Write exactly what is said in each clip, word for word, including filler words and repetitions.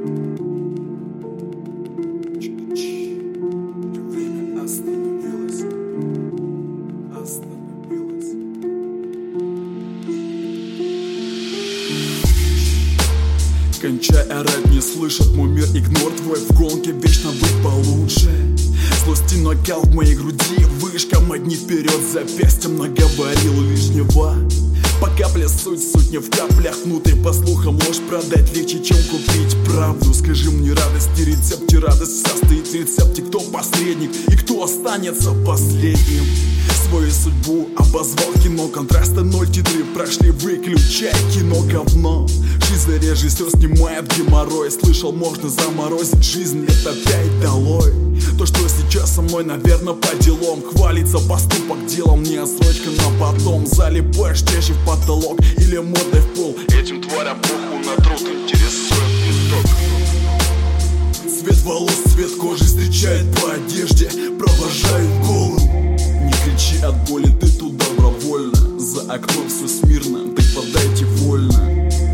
Время остановилось. Остановилось. Кончай орать, не слышит мой мир, игнор твой в гонке, вечно быть получше. Злость и накал в моей груди, вышка, модни вперед, запястьем наговорил лишнего. По капле суть, суть не в каплях, внутрь по слухам ложь продать легче, чем купить правду. Скажи мне радости, рецепте радость состоит в рецепте, кто посредник и кто останется последним. Свою судьбу обозвал кино, контрасты ноль, титры прошли, выключай кино говно. Жизнь режиссер снимает геморрой, слышал, можно заморозить жизнь лет опять долой. То, что сейчас со мной, наверное, по делам, хвалится поступок делом, не отсрочка на потом. Залипаешь чаще в потолок или модой в пол, этим тварям похуй на труд, интересует итог. Цвет волос, цвет кожи встречает по одежде, провожают голым. Не кричи от боли, ты тут добровольно, за окном все смирно, так подайте вольно.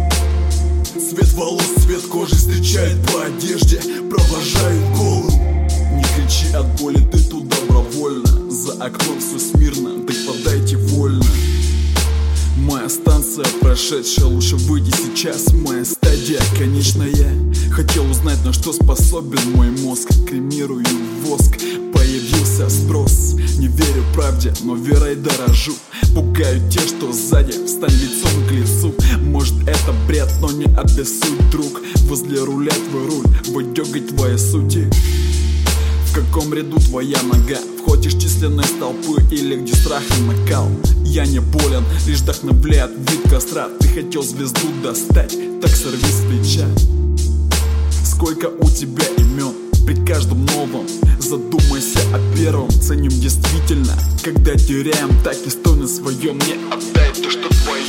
Цвет волос, цвет кожи встречает по одежде, провожают голым. Не кричи от боли, ты тут добровольно, за окном все смирно, так подайте вольно. Моя станция прошедшая, лучше выйди сейчас, моя стадия конечная. Хотел узнать, на что способен мой мозг, кремирую воск, появился спрос. Не верю правде, но верой дорожу. Пугают те, что сзади, встань лицом к лицу. Может это бред, но не обессудь, друг. Возле руля твой руль, выдергай твои сути. В каком ряду твоя нога? Входишь в численность толпы или где страх и накал? Я не болен, лишь вдохновляет вид костра. Ты хотел звезду достать, так сорви с плеча. Сколько у тебя имен, при каждом новом задумайся о первом. Ценим действительно, когда теряем, так и стой на своем. Не отдай то, что твое.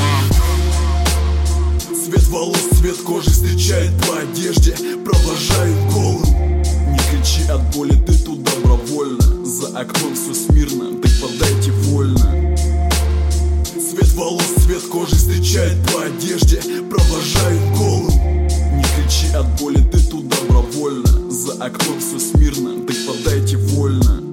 Цвет волос, цвет кожи встречает по одежде, провожают голым. Не кричи от боли, ты тут добровольно, за окном все смирно, так подайте вольно. Цвет волос, цвет кожи встречает по одежде, провожают голым. Не кричи от боли, ты тут добровольно, за окном все смирно, так подайте вольно.